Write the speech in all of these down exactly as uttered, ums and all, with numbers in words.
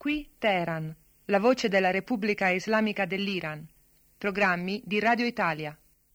Qui Teheran, la voce della Repubblica Islamica dell'Iran. Programmi di Radio Italia.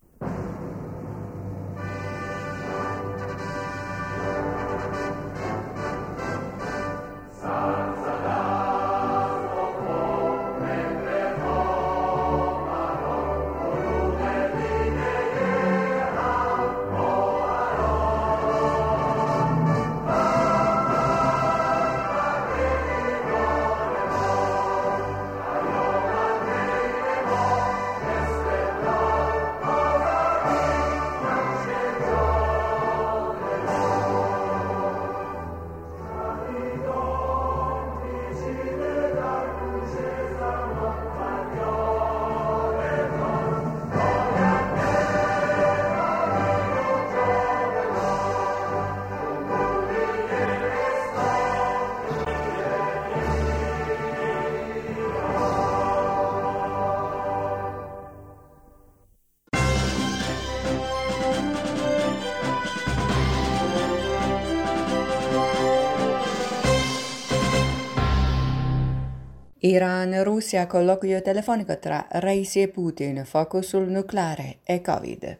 Iran-Russia, colloquio telefonico tra Raisi e Putin, focus sul nucleare e Covid.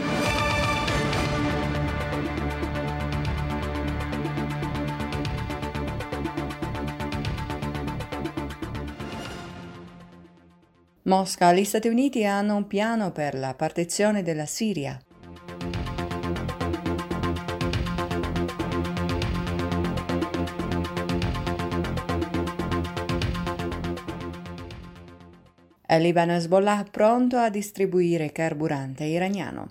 Mosca, gli Stati Uniti hanno un piano per la partizione della Siria. Il Libano Hezbollah pronto a distribuire carburante iraniano.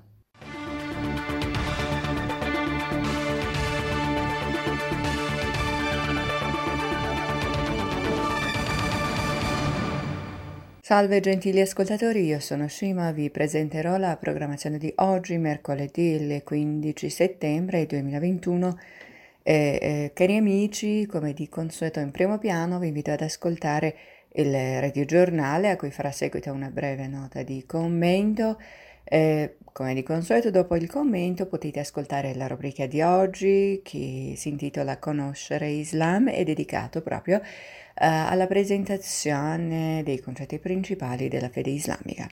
Salve gentili ascoltatori, io sono Shima, vi presenterò la programmazione di oggi, mercoledì il quindici settembre duemilaventuno. E, eh, cari amici, come di consueto in primo piano, vi invito ad ascoltare il radiogiornale a cui farà seguito una breve nota di commento. Eh, come di consueto, dopo il commento potete ascoltare la rubrica di oggi che si intitola Conoscere Islam, è dedicato proprio eh, alla presentazione dei concetti principali della fede islamica.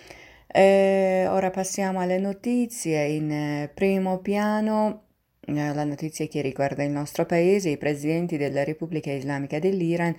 Eh, ora passiamo alle notizie. In eh, primo piano eh, la notizia che riguarda il nostro paese. I presidenti della Repubblica Islamica dell'Iran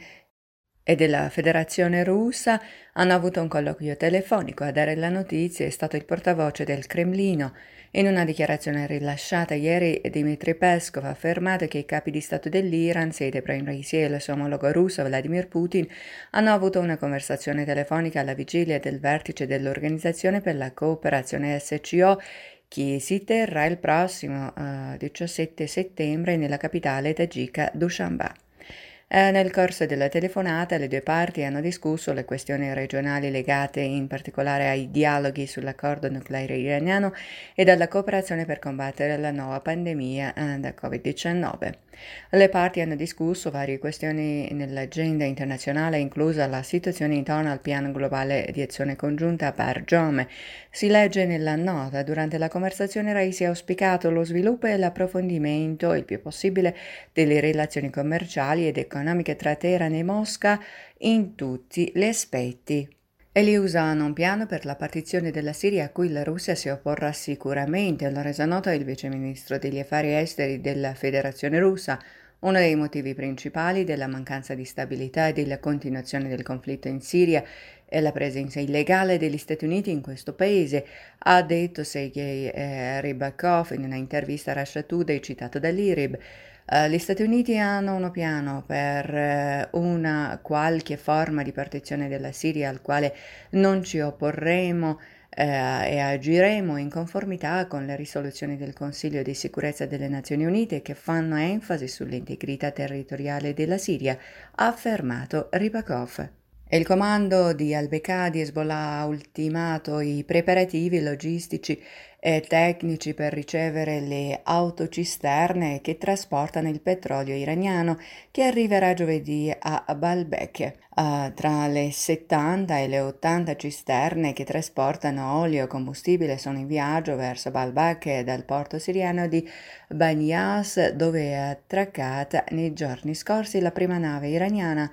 e della Federazione Russa hanno avuto un colloquio telefonico. A dare la notizia è stato il portavoce del Cremlino. In una dichiarazione rilasciata ieri, Dmitry Peskov ha affermato che i capi di Stato dell'Iran, Said Ebrahim Raisi e il suo omologo russo Vladimir Putin, hanno avuto una conversazione telefonica alla vigilia del vertice dell'Organizzazione per la Cooperazione S C O, che si terrà il prossimo uh, diciassette settembre nella capitale tagika Dushanbe. Eh, nel corso della telefonata le due parti hanno discusso le questioni regionali legate in particolare ai dialoghi sull'accordo nucleare iraniano e alla cooperazione per combattere la nuova pandemia eh, da covid diciannove. Le parti hanno discusso varie questioni nell'agenda internazionale, inclusa la situazione intorno al piano globale di azione congiunta Barjom. Si legge nella nota: durante la conversazione Raisi ha auspicato lo sviluppo e l'approfondimento il più possibile delle relazioni commerciali ed economiche tra Teheran e Mosca in tutti gli aspetti. E li usano un piano per la partizione della Siria a cui la Russia si opporrà sicuramente, l'ha reso noto il vice ministro degli affari esteri della Federazione Russa. Uno dei motivi principali della mancanza di stabilità e della continuazione del conflitto in Siria è la presenza illegale degli Stati Uniti in questo paese, ha detto Sergei eh, Rybakov in una intervista a Russia Today citato dall'I R I B. Uh, gli Stati Uniti hanno uno piano per uh, una qualche forma di partizione della Siria al quale non ci opporremo uh, e agiremo in conformità con le risoluzioni del Consiglio di sicurezza delle Nazioni Unite che fanno enfasi sull'integrità territoriale della Siria, ha affermato Rybakov. Il comando di al-Bekadi Hezbollah ha ultimato i preparativi logistici e tecnici per ricevere le autocisterne che trasportano il petrolio iraniano, che arriverà giovedì a Baalbek. Uh, tra le settanta e le ottanta cisterne che trasportano olio e combustibile sono in viaggio verso Baalbek dal porto siriano di Banias, dove è attraccata nei giorni scorsi la prima nave iraniana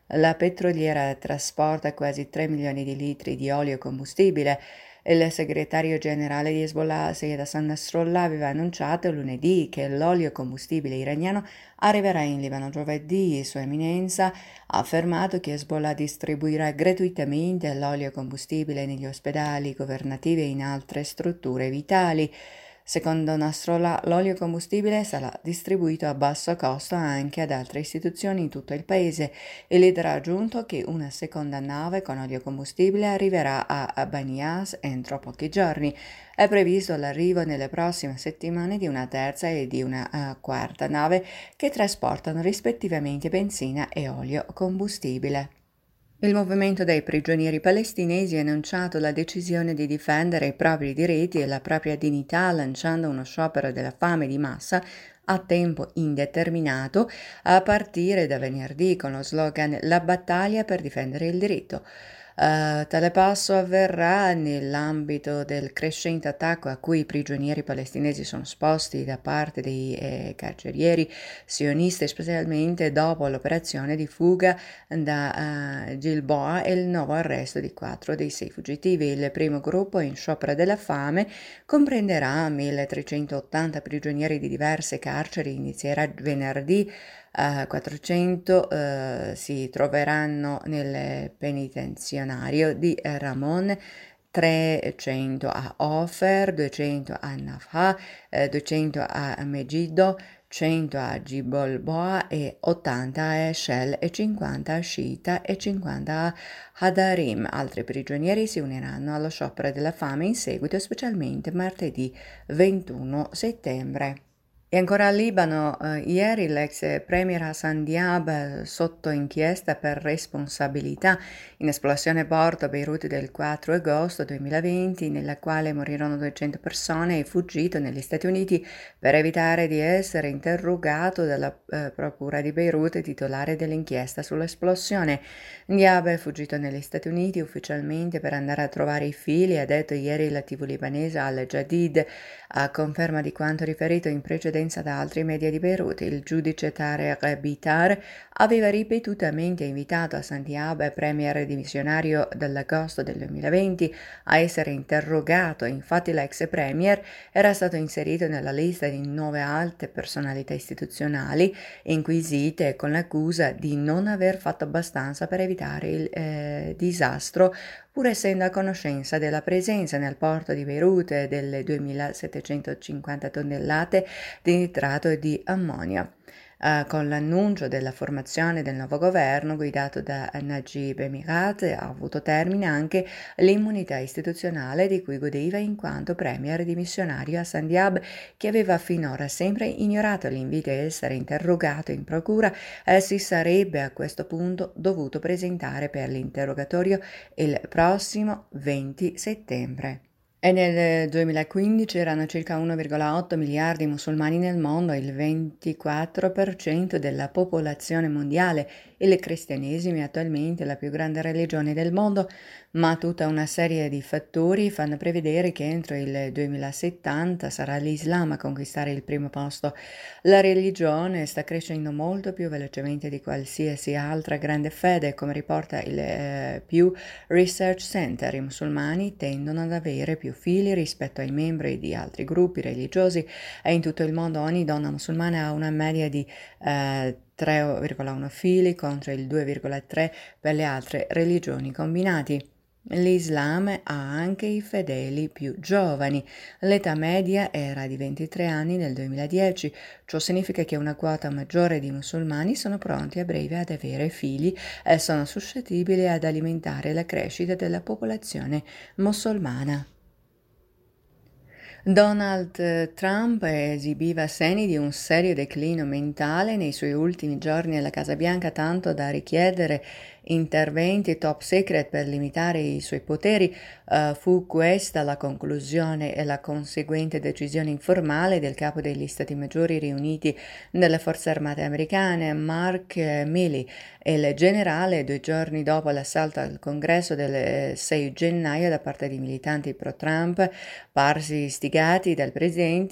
La petroliera trasporta quasi tre milioni di litri di olio combustibile. Il segretario generale di Hezbollah, Sayed Hassan Nasrallah, aveva annunciato lunedì che l'olio combustibile iraniano arriverà in Libano giovedì. Sua Eminenza ha affermato che Hezbollah distribuirà gratuitamente l'olio combustibile negli ospedali governativi e in altre strutture vitali. Secondo Nasrallah, l'olio combustibile sarà distribuito a basso costo anche ad altre istituzioni in tutto il paese. Il leader ha aggiunto che una seconda nave con olio combustibile arriverà a Banias entro pochi giorni. È previsto l'arrivo nelle prossime settimane di una terza e di una uh, quarta nave che trasportano rispettivamente benzina e olio combustibile. Il movimento dei prigionieri palestinesi ha annunciato la decisione di difendere i propri diritti e la propria dignità lanciando uno sciopero della fame di massa a tempo indeterminato a partire da venerdì con lo slogan «La battaglia per difendere il diritto». Uh, tale passo avverrà nell'ambito del crescente attacco a cui i prigionieri palestinesi sono esposti da parte dei eh, carcerieri sionisti, specialmente dopo l'operazione di fuga da uh, Gilboa e il nuovo arresto di quattro dei sei fuggitivi. Il primo gruppo in sciopero della fame comprenderà milletrecentottanta prigionieri di diverse carceri, inizierà venerdì. Uh, quattrocento uh, si troveranno nel penitenzionario di Ramon, trecento a Ofer, duecento a Nafha, eh, duecento a Megiddo, cento a Gibolboa e ottanta a Eshel e cinquanta a Shita e cinquanta a Hadarim. Altri prigionieri si uniranno allo sciopero della fame in seguito, specialmente martedì ventuno settembre. E ancora al Libano, eh, ieri l'ex premier Hassan Diab eh, sotto inchiesta per responsabilità in esplosione a bordo a Beirut del quattro agosto duemilaventi, nella quale morirono duecento persone, è fuggito negli Stati Uniti per evitare di essere interrogato dalla eh, procura di Beirut, titolare dell'inchiesta sull'esplosione. Diab è fuggito negli Stati Uniti ufficialmente per andare a trovare i figli, ha detto ieri la tivù libanese Al Jadid, a conferma di quanto riferito in precedenza da altri media di Beirut. Il giudice Tarek Bitar aveva ripetutamente invitato Hassan Diab, premier dimissionario dall'agosto del duemilaventi, a essere interrogato. Infatti l'ex premier era stato inserito nella lista di nove alte personalità istituzionali inquisite con l'accusa di non aver fatto abbastanza per evitare il eh, disastro, pur essendo a conoscenza della presenza nel porto di Beirut delle duemilasettecentocinquanta tonnellate di nitrato e di ammonio. Uh, con l'annuncio della formazione del nuovo governo guidato da Najib Mikhat ha avuto termine anche l'immunità istituzionale di cui godeva in quanto premier dimissionario Hassan Diab, che aveva finora sempre ignorato l'invito a essere interrogato in procura, eh, si sarebbe a questo punto dovuto presentare per l'interrogatorio il prossimo venti settembre. E nel duemilaquindici erano circa uno virgola otto miliardi di musulmani nel mondo, il ventiquattro per cento della popolazione mondiale. Il cristianesimo è attualmente la più grande religione del mondo, ma tutta una serie di fattori fanno prevedere che entro il duemilasettanta sarà l'Islam a conquistare il primo posto. La religione sta crescendo molto più velocemente di qualsiasi altra grande fede, come riporta il eh, Pew Research Center. I musulmani tendono ad avere più figli rispetto ai membri di altri gruppi religiosi e in tutto il mondo ogni donna musulmana ha una media di eh, tre virgola uno figli contro il due virgola tre per le altre religioni combinati. L'Islam ha anche i fedeli più giovani. L'età media era di ventitré anni nel duemiladieci. Ciò significa che una quota maggiore di musulmani sono pronti a breve ad avere figli e sono suscettibili ad alimentare la crescita della popolazione musulmana. Donald Trump esibiva segni di un serio declino mentale nei suoi ultimi giorni alla Casa Bianca, tanto da richiedere interventi top secret per limitare i suoi poteri. Uh, fu questa la conclusione e la conseguente decisione informale del capo degli Stati Maggiori riuniti delle Forze Armate americane, Mark Milley, e il generale, due giorni dopo l'assalto al Congresso del sei gennaio da parte di militanti pro-Trump, parsi istigati dal presidente,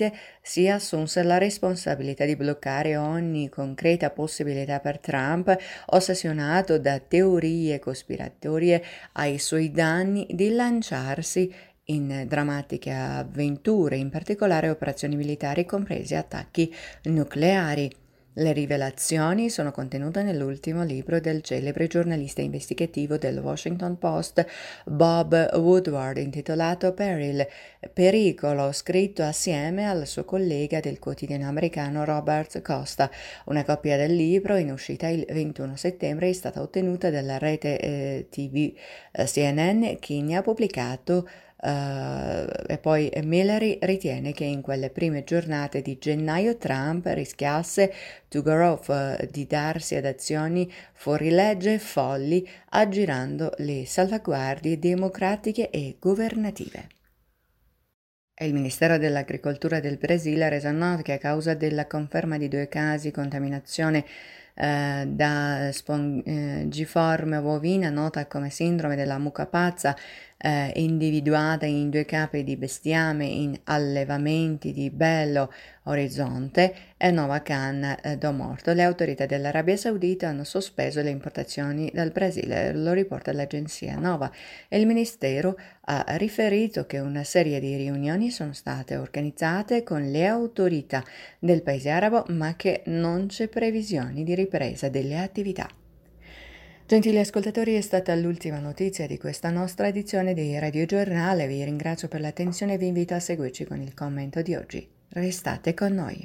si assunse la responsabilità di bloccare ogni concreta possibilità per Trump, ossessionato da teorie cospiratorie ai suoi danni, di lanciarsi in drammatiche avventure, in particolare operazioni militari, compresi attacchi nucleari. Le rivelazioni sono contenute nell'ultimo libro del celebre giornalista investigativo del Washington Post Bob Woodward, intitolato Peril, Pericolo, scritto assieme al suo collega del quotidiano americano Robert Costa. Una copia del libro, in uscita il ventuno settembre, è stata ottenuta dalla rete eh, tivù eh, C N N, che ne ha pubblicato. Uh, e poi Millery ritiene che in quelle prime giornate di gennaio Trump rischiasse to go off, uh, di darsi ad azioni fuorilegge e folli, aggirando le salvaguardie democratiche e governative. Il Ministero dell'Agricoltura del Brasile ha reso noto che a causa della conferma di due casi di contaminazione eh, da spongiforme bovina, nota come sindrome della mucca pazza, eh, individuata in due capi di bestiame in allevamenti di Belo Horizonte e Nova Canna eh, do Morto, le autorità dell'Arabia Saudita hanno sospeso le importazioni dal Brasile, lo riporta l'agenzia Nova. Il Ministero ha riferito che una serie di riunioni sono state organizzate con le autorità del paese arabo, ma che non c'è previsioni di ripresa delle attività. Gentili ascoltatori, è stata l'ultima notizia di questa nostra edizione di Radio Giornale. Vi ringrazio per l'attenzione e vi invito a seguirci con il commento di oggi. Restate con noi.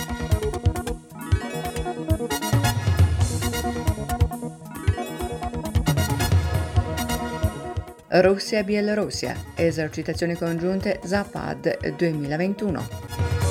Russia-Bielorussia, esercitazioni congiunte Zapad duemilaventuno.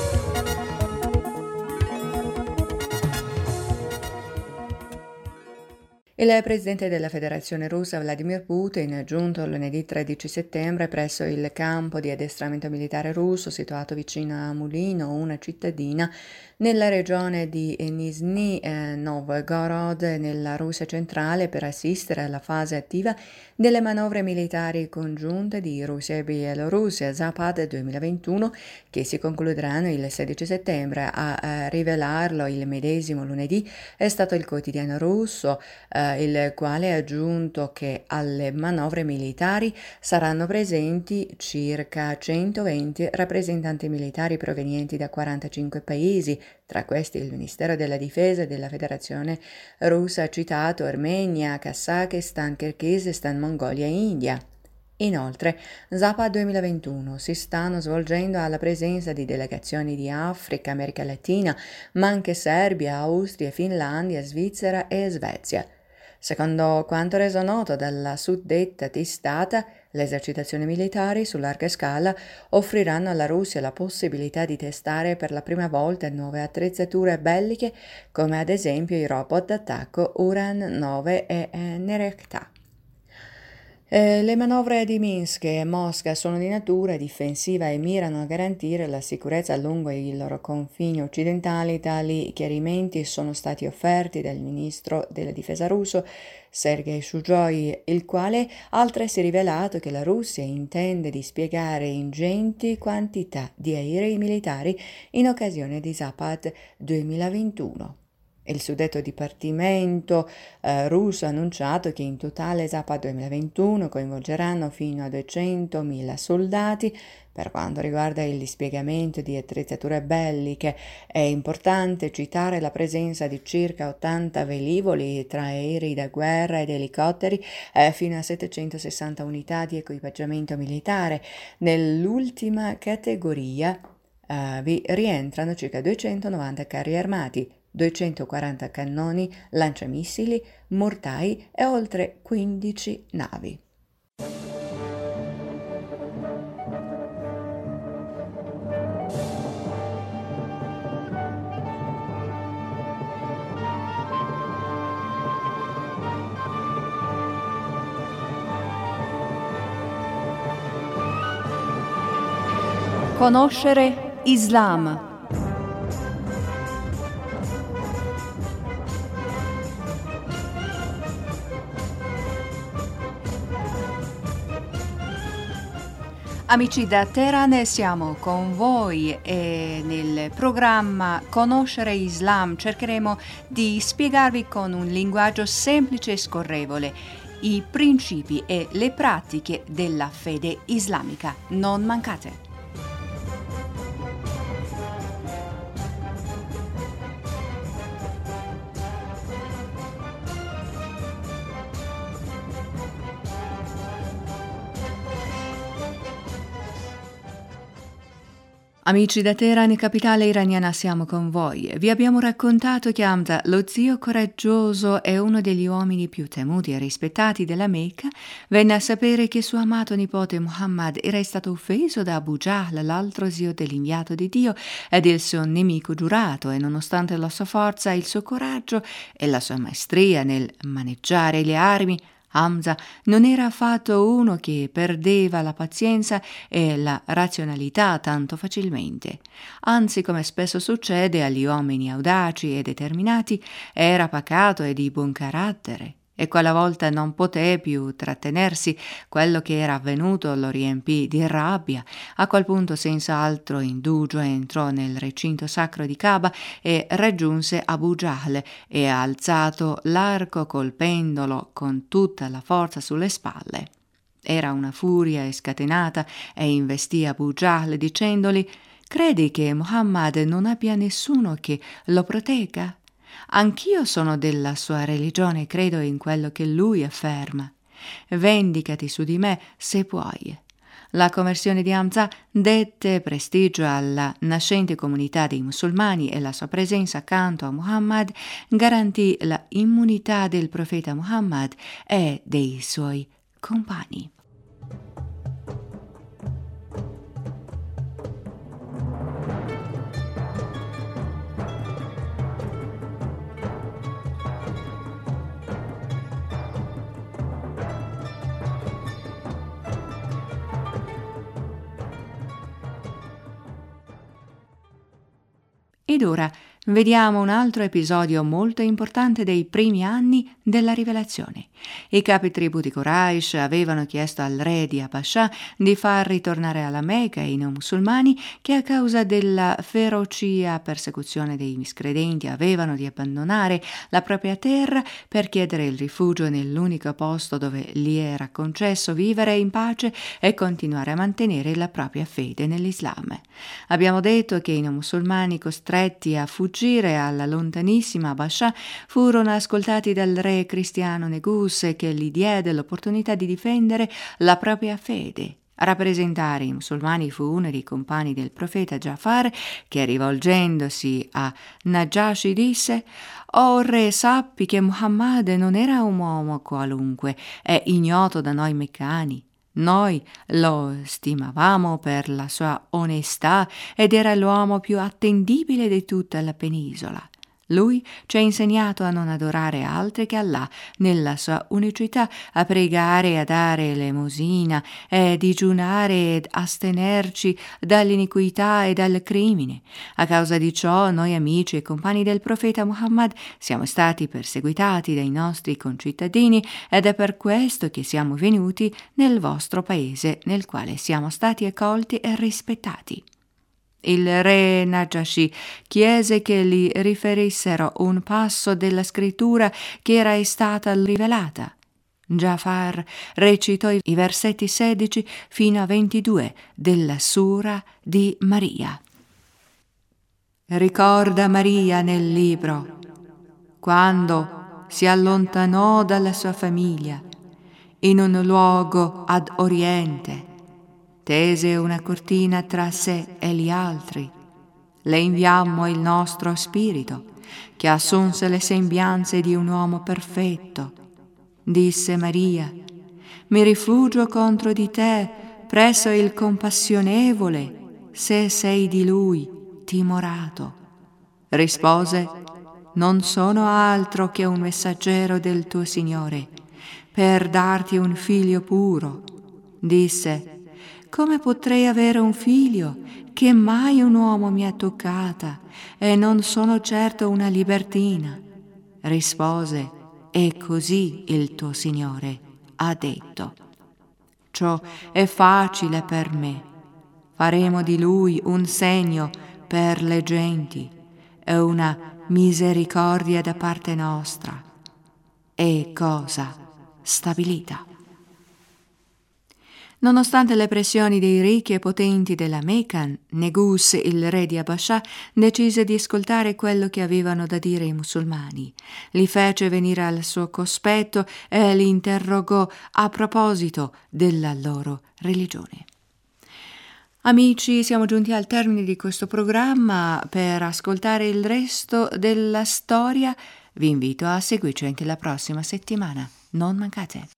Il presidente della Federazione Russa Vladimir Putin, giunto lunedì tredici settembre presso il campo di addestramento militare russo situato vicino a Mulino, una cittadina nella regione di Nizhny Novgorod, nella Russia centrale, per assistere alla fase attiva delle manovre militari congiunte di Russia e Bielorussia Zapad duemilaventuno, che si concluderanno il sedici settembre. A rivelarlo il medesimo lunedì è stato il quotidiano russo, eh, il quale ha aggiunto che alle manovre militari saranno presenti circa centoventi rappresentanti militari provenienti da quarantacinque paesi. Tra questi il Ministero della Difesa della Federazione Russa ha citato Armenia, Kazakistan, Kirghizistan, Mongolia e India. Inoltre, Zapad duemilaventuno si stanno svolgendo alla presenza di delegazioni di Africa, America Latina, ma anche Serbia, Austria, Finlandia, Svizzera e Svezia. Secondo quanto reso noto dalla suddetta testata, le esercitazioni militari su larga scala offriranno alla Russia la possibilità di testare per la prima volta nuove attrezzature belliche, come ad esempio i robot d'attacco Uran nove e Nerekta. Eh, le manovre di Minsk e Mosca sono di natura difensiva e mirano a garantire la sicurezza lungo i loro confini occidentali. Tali chiarimenti sono stati offerti dal ministro della difesa russo Sergei Shoigu, il quale ha altresì rivelato che la Russia intende dispiegare ingenti quantità di aerei militari in occasione di Zapad duemilaventuno. Il suddetto dipartimento eh, russo ha annunciato che in totale Zapad duemilaventuno coinvolgeranno fino a duecentomila soldati. Per quanto riguarda il dispiegamento di attrezzature belliche, è importante citare la presenza di circa ottanta velivoli tra aerei da guerra ed elicotteri eh, fino a settecentosessanta unità di equipaggiamento militare. Nell'ultima categoria eh, vi rientrano circa duecentonovanta carri armati, duecentoquaranta cannoni, lanciamissili, mortai e oltre quindici navi. Conoscere Islam. Amici da Teheran, siamo con voi e nel programma Conoscere Islam cercheremo di spiegarvi con un linguaggio semplice e scorrevole i principi e le pratiche della fede islamica. Non mancate! Amici da Teheran, capitale iraniana, siamo con voi. Vi abbiamo raccontato che Hamza, lo zio coraggioso e uno degli uomini più temuti e rispettati della Mecca, venne a sapere che suo amato nipote Muhammad era stato offeso da Abu Jahl, l'altro zio dell'inviato di Dio ed il suo nemico giurato, e nonostante la sua forza, il suo coraggio e la sua maestria nel maneggiare le armi, Hamza non era affatto uno che perdeva la pazienza e la razionalità tanto facilmente. Anzi, come spesso succede agli uomini audaci e determinati, era pacato e di buon carattere. E quella volta non poté più trattenersi, quello che era avvenuto lo riempì di rabbia. A quel punto, senza altro indugio, entrò nel recinto sacro di Kaaba e raggiunse Abu Jahl e ha alzato l'arco colpendolo con tutta la forza sulle spalle. Era una furia scatenata e investì Abu Jahl dicendogli: «Credi che Muhammad non abbia nessuno che lo protegga? Anch'io sono della sua religione e credo in quello che lui afferma. Vendicati su di me se puoi». La conversione di Hamza dette prestigio alla nascente comunità dei musulmani e la sua presenza accanto a Muhammad garantì la immunità del profeta Muhammad e dei suoi compagni. Ed ora vediamo un altro episodio molto importante dei primi anni della rivelazione. I capi tribù di Quraysh avevano chiesto al re di Habasha di far ritornare alla Mecca i non musulmani che a causa della ferocia persecuzione dei miscredenti avevano di abbandonare la propria terra per chiedere il rifugio nell'unico posto dove gli era concesso vivere in pace e continuare a mantenere la propria fede nell'Islam. Abbiamo detto che i non musulmani costretti a fuggire alla lontanissima Habasha furono ascoltati dal re cristiano Negus, che gli diede l'opportunità di difendere la propria fede. A rappresentare i musulmani fu uno dei compagni del profeta Jafar, che rivolgendosi a Najashi disse: «O re, sappi che Muhammad non era un uomo qualunque, è ignoto da noi meccani. Noi lo stimavamo per la sua onestà ed era l'uomo più attendibile di tutta la penisola. Lui ci ha insegnato a non adorare altri che Allah nella sua unicità, a pregare e a dare elemosina, e digiunare ed astenerci dall'iniquità e dal crimine. A causa di ciò, noi amici e compagni del profeta Muhammad siamo stati perseguitati dai nostri concittadini ed è per questo che siamo venuti nel vostro paese, nel quale siamo stati accolti e rispettati». Il re Najashi chiese che gli riferissero un passo della scrittura che era stata rivelata. Jafar recitò i versetti sedici fino a ventidue della Sura di Maria. Ricorda Maria nel libro, quando si allontanò dalla sua famiglia in un luogo ad oriente, tese una cortina tra sé e gli altri. Le inviammo il nostro spirito, che assunse le sembianze di un uomo perfetto. Disse Maria: «Mi rifugio contro di te presso il compassionevole, se sei di lui timorato». Rispose: «Non sono altro che un messaggero del tuo Signore, per darti un figlio puro». Disse: «Come potrei avere un figlio che mai un uomo mi ha toccata e non sono certo una libertina?» Rispose: «È così il tuo Signore ha detto». Ciò è facile per me, faremo di lui un segno per le genti e una misericordia da parte nostra. È cosa stabilita. Nonostante le pressioni dei ricchi e potenti della Meccan, Negus, il re di Abascià, decise di ascoltare quello che avevano da dire i musulmani. Li fece venire al suo cospetto e li interrogò a proposito della loro religione. Amici, siamo giunti al termine di questo programma. Per ascoltare il resto della storia vi invito a seguirci anche la prossima settimana. Non mancate.